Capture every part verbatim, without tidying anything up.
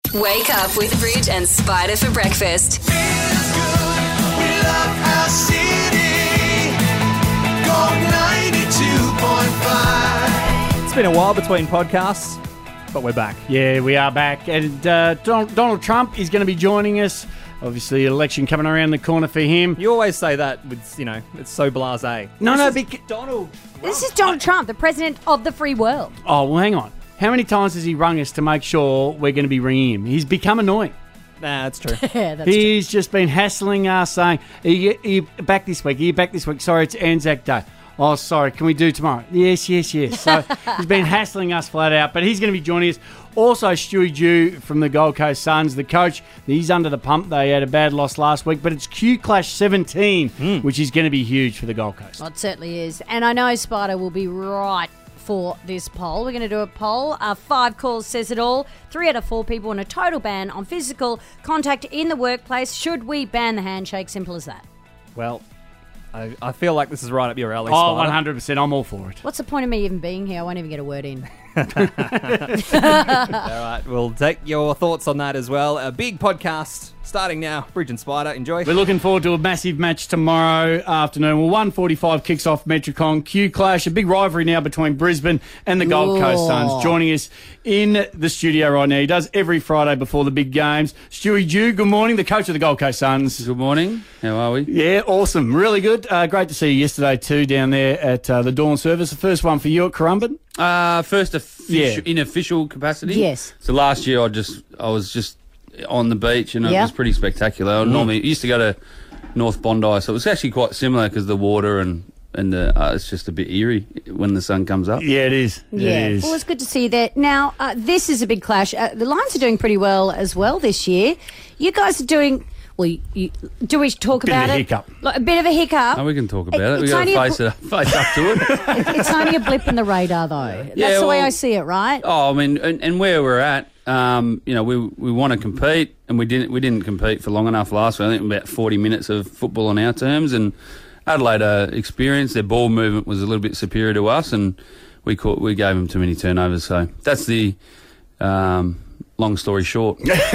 Wake up with Bridge and Spider for breakfast. Feels good. We love our city. Gold ninety-two point five. It's been a while between podcasts, but we're back. Yeah, we are back. And uh, Donald, Donald Trump is going to be joining us. Obviously, election coming around the corner for him. You always say that with, you know, it's so blasé. No, no, This is bec- Donald. This is Donald Trump, the president of the free world. Oh, well, hang on. How many times has he rung us to make sure we're going to be ringing him? He's become annoying. Nah, that's true. Yeah, that's He's just been hassling us, saying, are you, are you back this week? Are you back this week? Sorry, it's Anzac Day. Oh, sorry, can we do tomorrow? Yes, yes, yes. So he's been hassling us flat out, but he's going to be joining us. Also, Stewie Dew from the Gold Coast Suns, the coach. He's under the pump. They had a bad loss last week, but it's Q Clash seventeen, mm. which is going to be huge for the Gold Coast. Well, it certainly is. And I know Spider will be right for this poll. We're going to do a poll. Uh, five calls says it all. Three out of four people want a total ban on physical contact in the workplace. Should we ban the handshake? Simple as that. Well, I, I feel like this is right up your alley, Oh, Spider. one hundred percent. I'm all for it. What's the point of me even being here? I won't even get a word in. All right, we'll take your thoughts on that as well. A big podcast starting now. Bridge and Spider, enjoy. We're looking forward to a massive match tomorrow afternoon. Well, one forty-five kicks off Metricon. Q Clash, a big rivalry now between Brisbane and the Gold Ooh. Coast Suns. Joining us in the studio right now. He does every Friday before the big games. Stewie Dew, good morning, the coach of the Gold Coast Suns. Good morning. How are we? Yeah, awesome. Really good. Uh, great to see you yesterday too down there at uh, the Dawn service. The first one for you at Currumbin. Uh, first offici- Yeah. in official capacity. Yes. So last year I just I was just on the beach and Yeah. it was pretty spectacular. I normally used to go to North Bondi, so it was actually quite similar because the water and and the, uh, it's just a bit eerie when the sun comes up. Yeah, it is. Yeah, It is. well, it's good to see you there. Now, uh, this is a big clash. Uh, the Lions are doing pretty well as well this year. You guys are doing... Well, you, you, do we talk Bit of about a it? hiccup. Like, a bit of a hiccup. Oh, we can talk about It- it. We it's got only to a face bl- it, face up to it. It's only a blip in the radar, though. That's Yeah, the way well- I see it, right? Oh, I mean, and, and where we're at, um, you know, we we want to compete, and we didn't we didn't compete for long enough last week. I think about forty minutes of football on our terms, and Adelaide uh, experience their ball movement was a little bit superior to us, and we caught, we gave them too many turnovers. So that's the um, long story short.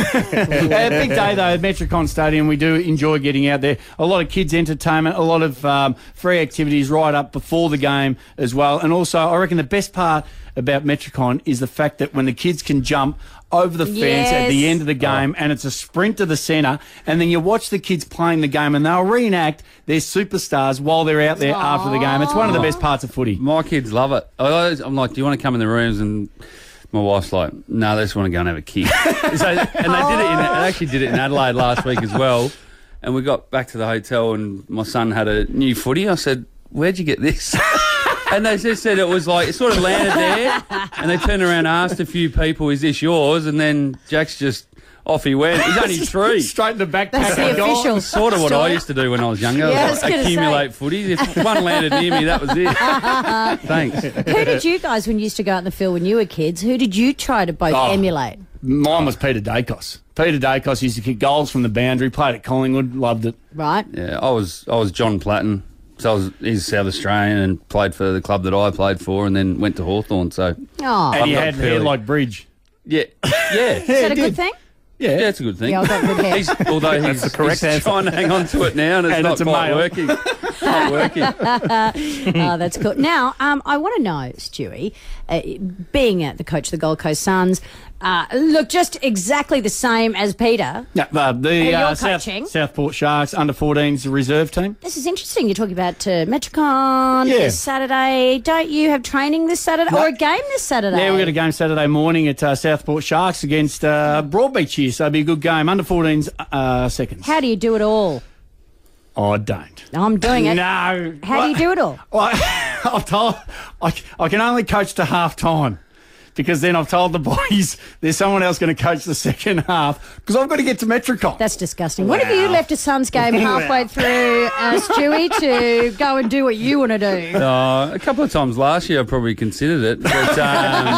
A big day, though, at Metricon Stadium. We do enjoy getting out there. A lot of kids' entertainment, a lot of um, free activities right up before the game as well. And also, I reckon the best part about Metricon is the fact that when the kids can jump over the fence at the Yes. end of the game and it's a sprint to the centre, and then you watch the kids playing the game and they'll reenact their superstars while they're out there after the game. It's one of the best parts of footy. My kids love it. I always, I'm like, do you want to come in the rooms? And my wife's like, no, they just want to go and have a kick. so, and they did it. In, they actually did it in Adelaide last week as well. And we got back to the hotel, and my son had a new footy. I said, "Where'd you get this?" And they just said it was like it sort of landed there. And they turned around and asked a few people, "Is this yours?" And then Jack's just off he went. He's only three. Straight in the backpack. That's the and gone. official. Sort of what I used to do when I was younger. Yeah, I I was like, gonna accumulate footies. If one landed near me, that was it. Thanks. Who did you guys, when you used to go out in the field when you were kids, who did you try to both Oh. emulate? Mine was Peter Dacos. Peter Dacos used to kick goals from the boundary, played at Collingwood, loved it. Right? Yeah, I was I was John Platten. So I was, he's South Australian and played for the club that I played for, and then went to Hawthorn. So Oh, And he got had hair fairly- like Bridge. yeah, yeah, is that a good thing? Yeah. yeah, it's a good thing. Yeah, I've got good hair. He's, although he's, the correct he's answer. trying to hang on to it now, and it's And not it's a quite male. working. Not working. Oh, that's cool. Now, um, I want to know, Stewie, uh, being uh, the coach of the Gold Coast Suns, uh, look just exactly the same as Peter. Yeah, uh, the you're uh, South, coaching. Southport Sharks under fourteens reserve team. This is interesting. You're talking about uh, Metricon Yeah. this Saturday. Don't you have training this Saturday No. or a game this Saturday? Yeah, we've got a game Saturday morning at uh, Southport Sharks against uh, Broadbeach here, so it'll be a good game. Under fourteens uh, seconds. How do you do it all? Oh, I don't. I'm doing it. No. How do you do it all? Well, I've told I, I can only coach to half time because then I've told the boys there's someone else going to coach the second half because I've got to get to Metricon. That's disgusting. When have you left a Suns game halfway through, uh, Stewie, to go and do what you want to do? Uh, a couple of times last year I probably considered it, but um,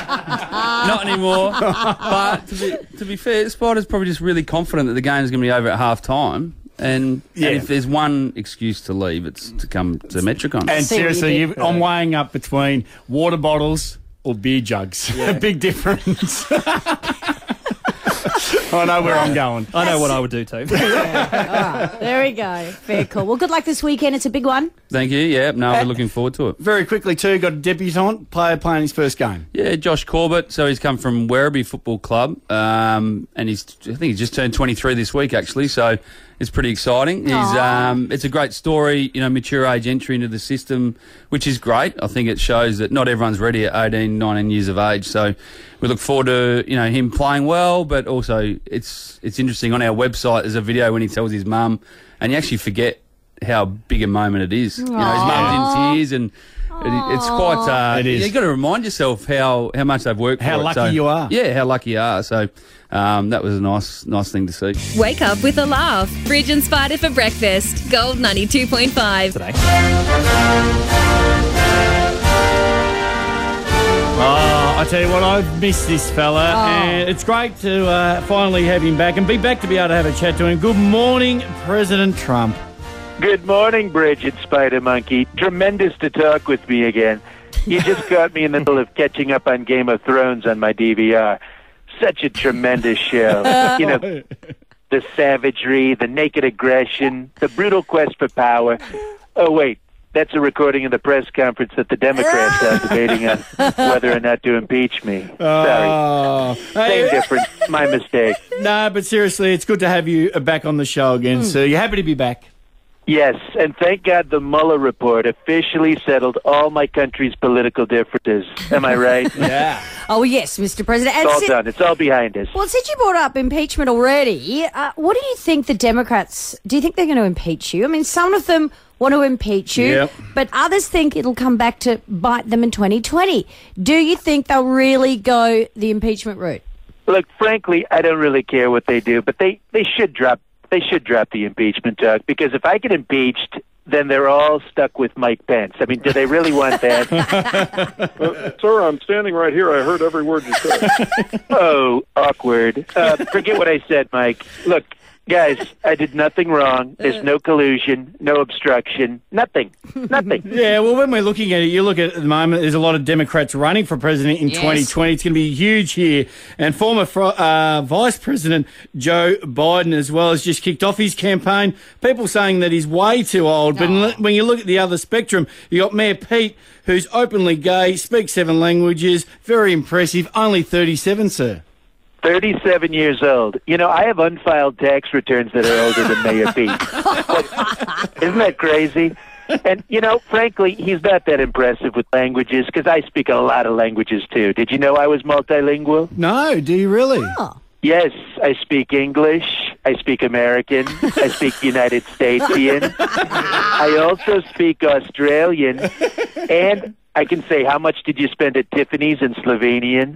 not anymore. But to be, to be fair, Spider's probably just really confident that the game's going to be over at half time. And, Yeah. and if there's one excuse to leave, it's to come to Metricon. And See what you seriously, did. you, I'm weighing up between water bottles or beer jugs. A big difference. I know where I'm going. I know what I would do too. There we go. Fair call. Well, good luck this weekend. It's a big one. Thank you. Yeah, no, we're looking forward to it. Very quickly, too, got a debutant player playing his first game. Yeah, Josh Corbett. So he's come from Werribee Football Club, um, and he's I think he's just turned twenty-three this week, actually. So it's pretty exciting. He's um, it's a great story, you know, mature age entry into the system, which is great. I think it shows that not everyone's ready at eighteen, nineteen years of age. So we look forward to you know him playing well, but also it's it's interesting on our website. There's a video when he tells his mum, and you actually forget how big a moment it is. You know, his mum's in tears, and it, it's quite. Uh, It is. You've got to remind yourself how, how much they've worked How for it. lucky So, you are. Yeah, how lucky you are. So um, that was a nice nice thing to see. Wake up with a laugh. Bridge and Spider for breakfast. Gold ninety-two point five. Today. Oh, I tell you what, I've missed this fella, and it's great to uh, finally have him back and be back to be able to have a chat to him. Good morning, President Trump. Good morning, Bridget Spider Monkey. Tremendous to talk with me again. You just caught me in the middle of catching up on Game of Thrones on my D V R. Such a tremendous show. You know, the savagery, the naked aggression, the brutal quest for power. Oh, wait. That's a recording of the press conference that the Democrats are debating on whether or not to impeach me. Sorry. Oh, Same hey, difference. My mistake. no, but seriously, it's good to have you back on the show again, sir. You're happy to be back. Yes, and thank God the Mueller report officially settled all my country's political differences. Am I right? Yeah. Oh, yes, Mister President. And It's all si- done. It's all behind us. Well, since you brought up impeachment already, uh, what do you think the Democrats, do you think they're going to impeach you? I mean, some of them want to impeach you, Yep. but others think it'll come back to bite them in twenty twenty. Do you think they'll really go the impeachment route? Look, frankly, I don't really care what they do, but they, they should drop they should drop the impeachment talk, because if I get impeached, then they're all stuck with Mike Pence. I mean, do they really want that? Uh, sir, I'm standing right here. I heard every word you said. Oh, awkward. Uh, forget what I said, Mike. Look, guys, I did nothing wrong. There's no collusion, no obstruction, nothing, nothing. Yeah, well, when we're looking at it, you look at, at the moment, there's a lot of Democrats running for president in Yes. twenty twenty. It's going to be huge here. And former fro- uh, Vice President Joe Biden as well has just kicked off his campaign. People saying that he's way too old. But Oh. when you look at the other spectrum, you got Mayor Pete, who's openly gay, speaks seven languages, very impressive, only thirty-seven, sir. thirty-seven years old. You know, I have unfiled tax returns that are older than Mayor Pete. Isn't that crazy? And, you know, frankly, he's not that impressive with languages, because I speak a lot of languages, too. Did you know I was multilingual? No, do you really? Yes, I speak English, I speak American, I speak United Statesian, I also speak Australian, and I can say, how much did you spend at Tiffany's in Slovenian?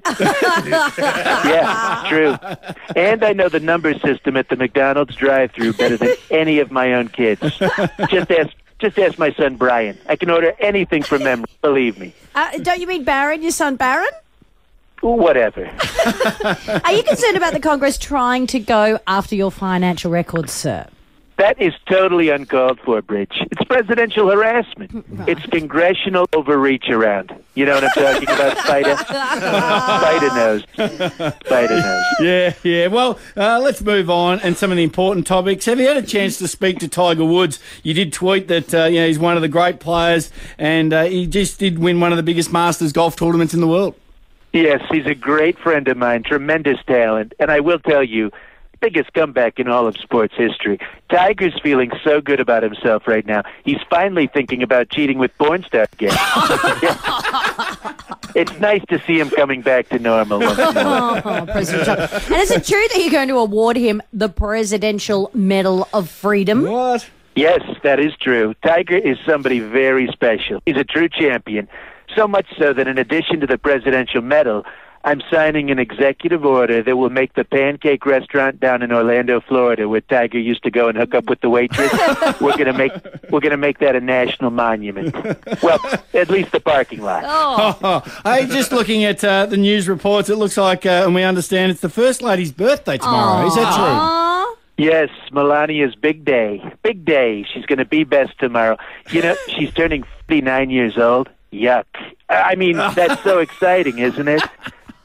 Yeah, true. And I know the number system at the McDonald's drive-thru better than any of my own kids. Just ask, just ask my son Brian. I can order anything from memory, believe me. Uh, don't you mean Barron, your son Barron? Whatever. Are you concerned about the Congress trying to go after your financial records, sir? That is totally uncalled for, Bridge. It's presidential harassment. It's congressional overreach around. You know what I'm talking about, Spider? Spider knows. Spider knows. Yeah, yeah. Well, uh, let's move on and some of the important topics. Have you had a chance to speak to Tiger Woods? You did tweet that uh, you know he's one of the great players, and uh, he just did win one of the biggest Masters golf tournaments in the world. Yes, he's a great friend of mine, tremendous talent. And I will tell you, biggest comeback in all of sports history. Tiger's feeling so good about himself right now. He's finally thinking about cheating with porn stars again. Yeah. It's nice to see him coming back to normal once more. Oh, President Trump. And is it true that you're going to award him the Presidential Medal of Freedom? What? Yes, that is true. Tiger is somebody very special. He's a true champion. So much so that in addition to the presidential medal, I'm signing an executive order that will make the Pancake Restaurant down in Orlando, Florida, where Tiger used to go and hook up with the waitress. we're gonna make we're gonna make that a national monument. Well, at least the parking lot. Oh, hey, just looking at uh, the news reports, it looks like, uh, and we understand it's the First Lady's birthday tomorrow. Is that true? Aw. Yes, Melania's big day. Big day. She's gonna be best tomorrow. You know, she's turning fifty-nine years old. Yuck. I mean, that's so exciting, isn't it?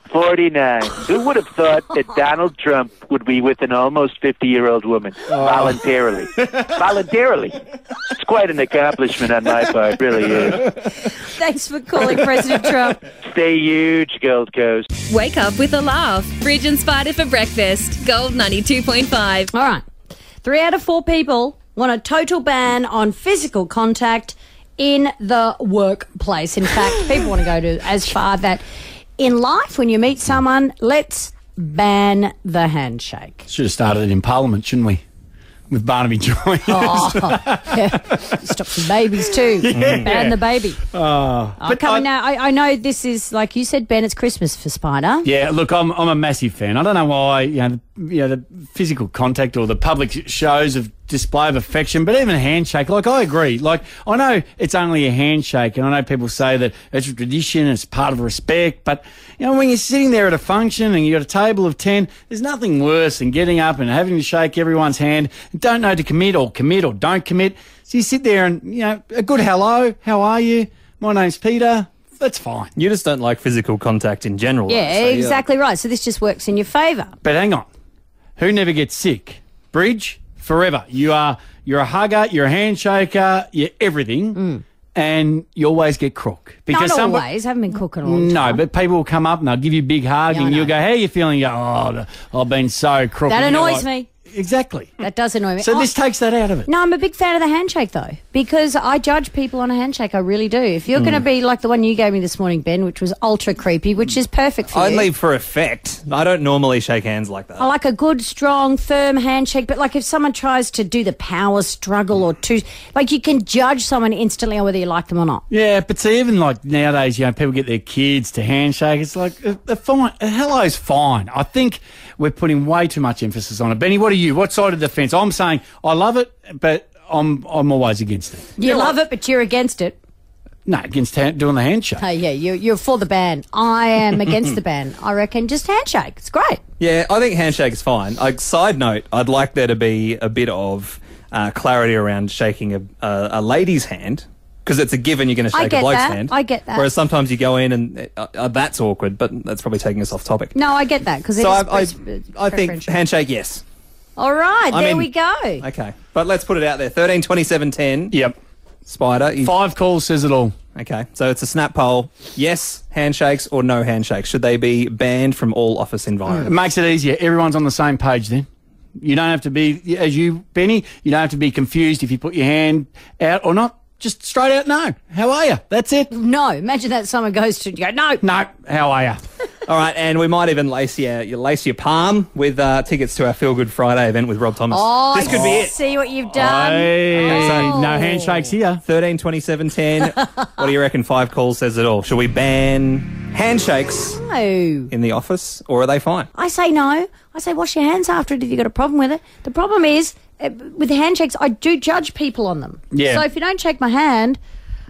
forty-nine. Who would have thought that Donald Trump would be with an almost fifty-year-old woman voluntarily? Voluntarily. It's quite an accomplishment on my part, really is. Thanks for calling President Trump. Stay huge, Gold Coast. Wake up with a laugh. Bridge and Spider for breakfast. Gold ninety-two point five. All right. Three out of four people want a total ban on physical contact in the workplace. In fact, people want to go to as far that in life, when you meet someone, let's ban the handshake. Should have started it in Parliament, shouldn't we? With Barnaby joining us. Oh, yeah. Stop some babies too. Yeah. Ban the baby. Oh, Oh, coming now. I, I know this is, like you said, Ben, it's Christmas for Spider. Yeah, look, I'm I'm a massive fan. I don't know why, you know, the, you know, the physical contact or the public shows of display of affection, but even a handshake, like I agree. Like, I know it's only a handshake, and I know people say that it's a tradition, it's part of respect, but, you know, when you're sitting there at a function and you've got a table of ten, there's nothing worse than getting up and having to shake everyone's hand, and don't know to commit or commit or don't commit. So you sit there and, you know, a good hello, how are you? My name's Peter. That's fine. You just don't like physical contact in general. Yeah, though, so, exactly right. So this just works in your favour. But hang on. Who never gets sick? Bridge, forever. You are, you're a hugger, you're a handshaker, you're everything, and you always get crook. Not somebody- always. Haven't been cooking all the No, time. but people will come up and they'll give you a big hug Yeah, I and you'll know. go, how are you feeling? You go, oh, I've been so crook. That And you're annoys like- me. Exactly. That does annoy me. So Oh, this takes that out of it. No, I'm a big fan of the handshake, though, because I judge people on a handshake. I really do. If Hmm. you're going to be like the one you gave me this morning, Ben, which was ultra creepy, which is perfect for you. Only for effect. I don't normally shake hands like that. I like a good, strong, firm handshake. But like if someone tries to do the power struggle or to, like you can judge someone instantly on whether you like them or not. Yeah, but see, even like nowadays, you know, people get their kids to handshake. It's like, uh, uh, fine. Uh, hello's fine. I think we're putting way too much emphasis on it. Benny, what are you? What side of the fence? I'm saying I love it, but I'm I'm always against it. You love it, but you're against it. No, against ha- doing the handshake. Hey, yeah, you're, you're for the ban. I am against the ban. I reckon just handshake. It's great. Yeah, I think handshake is fine. Like, side note, I'd like there to be a bit of uh, clarity around shaking a, a, a lady's hand. Because it's a given you're going to I shake get a bloke's that. hand. I get that. Whereas sometimes you go in and uh, uh, that's awkward, but that's probably taking us off topic. No, I get that because So I, I, it's I think handshake, yes. All right, I there mean- we go. Okay, but let's put it out there. thirteen twenty-seven ten. Yep. Spider. you- Five calls says it all. Okay, so it's a snap poll. Yes, handshakes or no handshakes? Should they be banned from all office It environments? makes it easier. Everyone's on the same page then. You don't have to be, as you, Benny, you don't have to be confused if you put your hand out or not. Just straight out, no. How are you? That's it. No, imagine that someone goes to you go, no. No, how are you? All right, and we might even lace your, you lace your palm with uh, tickets to our Feel Good Friday event with Rob Thomas. Oh, this could be it. See what you've done. Hey, Oh. no handshakes here. thirteen twenty-seven ten. What do you reckon? Five calls says it all. Should we ban handshakes No. in the office, or are they fine? I say no. I say wash your hands after it if you've got a problem with it. The problem is, uh, with handshakes, I do judge people on them. Yeah. So if you don't shake my hand,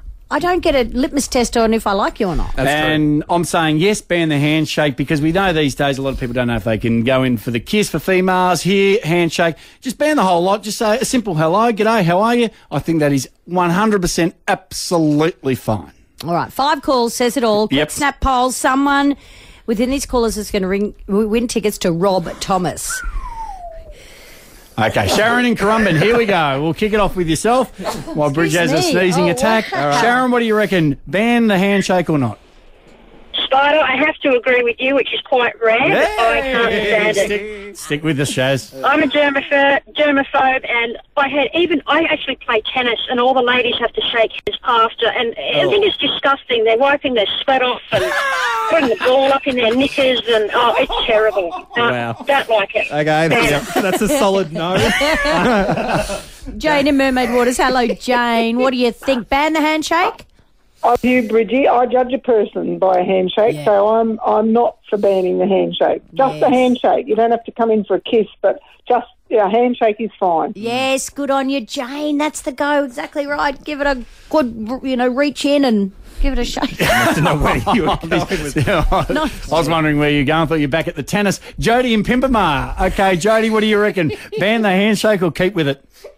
I don't get a litmus test on if I like you or not. That's true. and I'm saying yes, ban the handshake because we know these days a lot of people don't know if they can go in for the kiss for females, here, handshake. Just ban the whole lot. Just say a simple hello, g'day, how are you? I think that is one hundred percent absolutely fine. All right, five calls says it all. Quick Yep. snap poll. Someone within these callers is going to ring, win tickets to Rob Thomas. Okay, Sharon and Currumbin, here we go. We'll kick it off with yourself while Bridge has a me. sneezing Oh, attack. wow. Sharon, what do you reckon? Ban the handshake or not? Spider, I have to agree with you, which is quite rare. but I can't stand it. Stick, stick with the Shaz. I'm a germaphobe, germaphobe, and I had even I actually play tennis, and all the ladies have to shake hands after, and I think it's disgusting. They're wiping their sweat off and putting the ball up in their knickers, and oh, it's terrible. Uh, Wow. Don't like it. Okay, that's, that's a solid no. Jane in Mermaid Waters. Hello, Jane. What do you think? Ban the handshake? I view Bridgie, I judge a person by a handshake, Yeah. so I'm I'm not for banning the handshake. Just Yes. a handshake. You don't have to come in for a kiss, but just yeah, a handshake is fine. Yes, good on you, Jane. That's the go. Exactly right. Give it a good, you know, reach in and give it a shake. I don't know where you were going with Yeah, I was wondering where you're going. I thought you're back at the tennis. Jody in Pimpamar. Okay, Jody, what do you reckon? Ban the handshake or keep with it?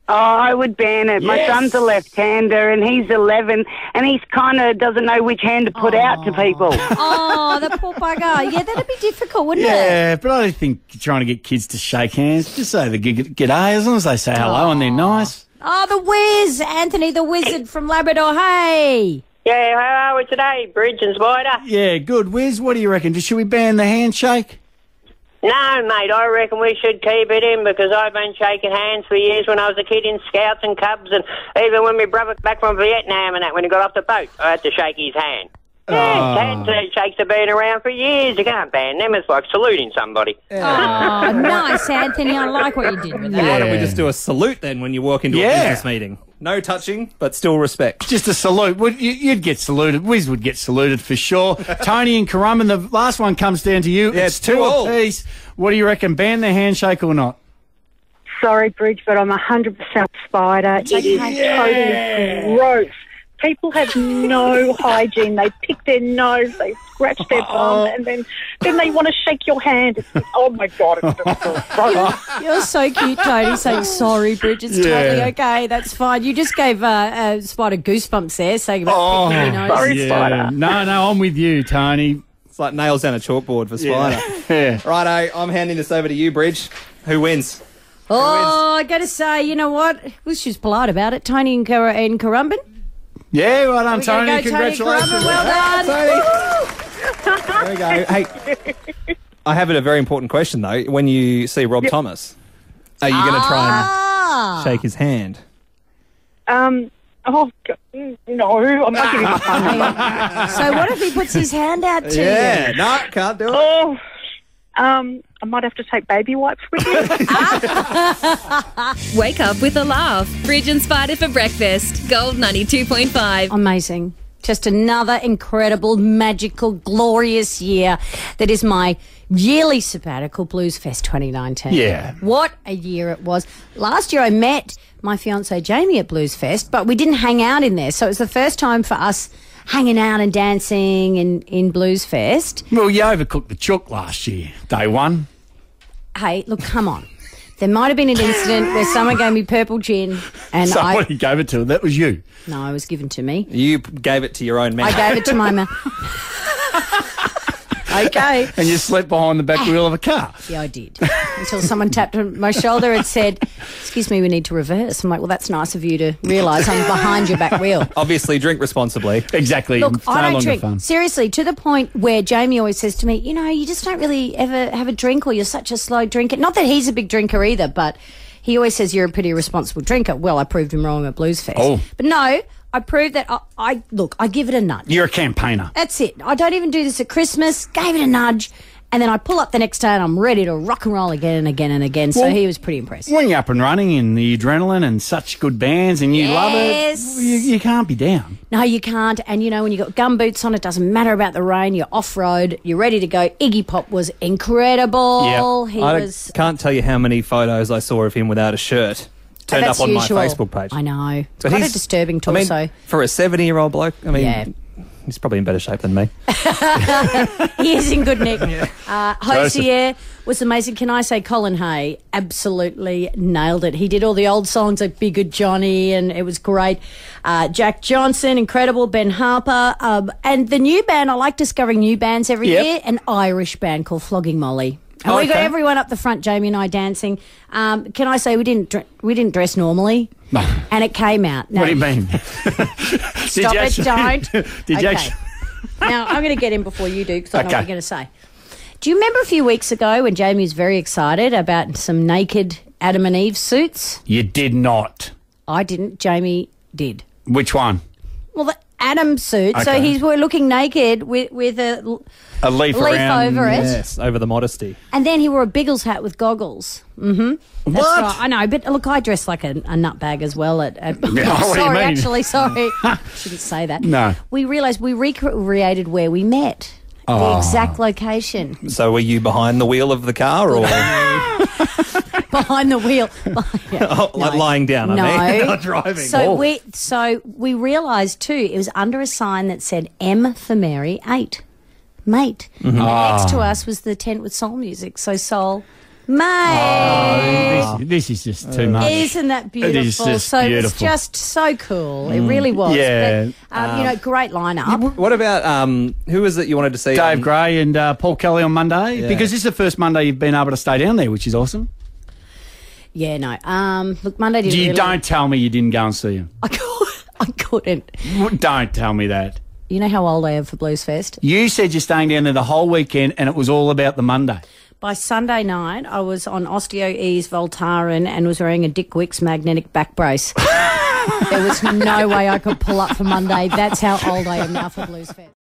Oh, I would ban it. My Yes. son's a left-hander and he's eleven and he's kind of doesn't know which hand to put out to people. Oh, the poor bugger. Yeah, that'd be difficult, wouldn't it? Yeah, but I don't think trying to get kids to shake hands, just say the good g'day, as long as they say hello and they're nice. Oh, the Wiz, Anthony the Wizard from Labrador. Hey. Yeah, how are we today, Bridge and Spider? Yeah, good. Wiz, what do you reckon? Should we ban the handshake? No, mate, I reckon we should keep it in because I've been shaking hands for years when I was a kid in Scouts and Cubs, and even when my brother back from Vietnam and that, when he got off the boat, I had to shake his hand. Yeah, handshakes have been around for years. You can't ban them. It's like saluting somebody. Oh, nice, Anthony. I like what you did with that. Why don't we just do a salute then when you walk into Yeah. a business meeting? No touching, but still respect. Just a salute. Would- you- You'd get saluted. Wiz would get saluted for sure. Tony and Currumbin, the last one comes down to you. Yeah, it's it's two two all. apiece. What do you reckon? Ban the handshake or not? Sorry, Bridge, but I'm one hundred percent Spider. It is totally gross. People have no hygiene. They pick their nose, they scratch their bum, and then, then they want to shake your hand. It's, oh, my God. It's just gross. You're so cute, Tony, saying sorry, Bridge. It's Yeah. totally okay. That's fine. You just gave uh, uh, Spider goosebumps there, saying about picking your nose. sorry, Spider. No, no, I'm with you, Tony. It's like nails down a chalkboard for Spider. Yeah. Righto, I'm handing this over to you, Bridge. Who wins? Oh, I got to say, you know what? Well, she was polite about it. Tony and, Cur- and Currumbin. Yeah, well done, We gotta Tony. go, Tony Congratulations. Currumbin. Well done. There we go. Hey, I have a very important question, though. When you see Rob Thomas, are you going to try Ah. and shake his hand? Um, oh, God, no, I'm not giving up on that. So what if he puts his hand out to Yeah, you? no, can't do it. Oh, um, I might have to take baby wipes with you. Wake up with a laugh. Bridge and Spider for breakfast. Gold ninety-two point five. Amazing. Just another incredible, magical, glorious year that is my yearly sabbatical Blues Fest twenty nineteen. Yeah. What a year it was. Last year I met my fiancé Jamie at Blues Fest, but we didn't hang out in there. So it was the first time for us hanging out and dancing in, in Blues Fest. Well, you overcooked the chook last year, day one. Hey, look, come on. There might have been an incident where someone gave me purple gin and Somebody gave it to her. That was you. I... No, it was given to me. You gave it to your own man. I gave it to my man. Okay. And you slept behind the back wheel of a car. Yeah, I did. Until someone tapped on my shoulder and said, excuse me, we need to reverse. I'm like, well, that's nice of you to realise I'm behind your back wheel. Obviously, drink responsibly. Exactly. Look, It's I no don't longer drink. fun. Seriously, to the point where Jamie always says to me, you know, you just don't really ever have a drink or you're such a slow drinker. Not that he's a big drinker either, but he always says you're a pretty responsible drinker. Well, I proved him wrong at Blues Fest. Oh. But no, I proved that I, I, look, I give it a nudge. You're a campaigner. That's it. I don't even do this at Christmas. Gave it a nudge. And then I pull up the next day and I'm ready to rock and roll again and again and again. So Well, he was pretty impressed. When you're up and running and the adrenaline and such good bands and you love Yes. it, you, you can't be down. No, you can't. And, you know, when you've got gum boots on, it doesn't matter about the rain. You're off-road. You're ready to go. Iggy Pop was incredible. He I was... can't tell you how many photos I saw of him without a shirt turned That's up on usual. my Facebook page. I know. It's But quite a he's- disturbing I mean, torso. for a seventy-year-old bloke, I mean, Yeah. he's probably in better shape than me. He is in good nick. Uh, Hosier was amazing. Can I say Colin Hay absolutely nailed it. He did all the old songs like Be Good Johnny and it was great. Uh, Jack Johnson, incredible. Ben Harper. Um, and the new band, I like discovering new bands every Yep. year. An Irish band called Flogging Molly. And we got Okay. everyone up the front, Jamie and I dancing. Um, can I say we didn't dr- we didn't dress normally, No. and it came out. No, What do you mean? Stop it! Don't. Did you Okay. actually? Now, I'm going to get in before you do because I know what Okay. you're going to say. Do you remember a few weeks ago when Jamie was very excited about some naked Adam and Eve suits? You did not. I didn't. Jamie did. Which one? Well, the Adam suit. So Okay. he's we're looking naked with, with a... A leaf, Leaf around. over it. Yes, over the modesty. And then he wore a Biggles hat with goggles. Mm-hmm. That's What? right. I know, but look, I dressed like a, a nutbag as well. At, at Yeah, what do you sorry, mean? actually, sorry. Shouldn't say that. No. We realised we recreated where we met. The Oh. exact location. So were you behind the wheel of the car or Behind the wheel. Yeah. oh, like No. lying down, No. I mean, not driving? So Oh. we so we realised too, it was under a sign that said M for Mary eight. Mate. Mm-hmm. And Ah. next to us was the tent with soul music. So soul, Mate. Oh, this, this is just too much. Isn't that beautiful? It is just so beautiful. it's just so cool. It really was. Yeah. But, um, you know, great lineup. What about um, who was it you wanted to see? Dave um, Gray and uh, Paul Kelly on Monday, Yeah. because this is the first Monday you've been able to stay down there, which is awesome. Yeah, no. Um, look, Monday didn't You really... don't tell me you didn't go and see him. I couldn't. I couldn't. Don't tell me that. You know how old I am for Blues Fest? You said you're staying down there the whole weekend and it was all about the Monday. By Sunday night, I was on Osteo-Ease Voltaren and was wearing a Dick Wicks magnetic back brace. There was no way I could pull up for Monday. That's how old I am now for Blues Fest.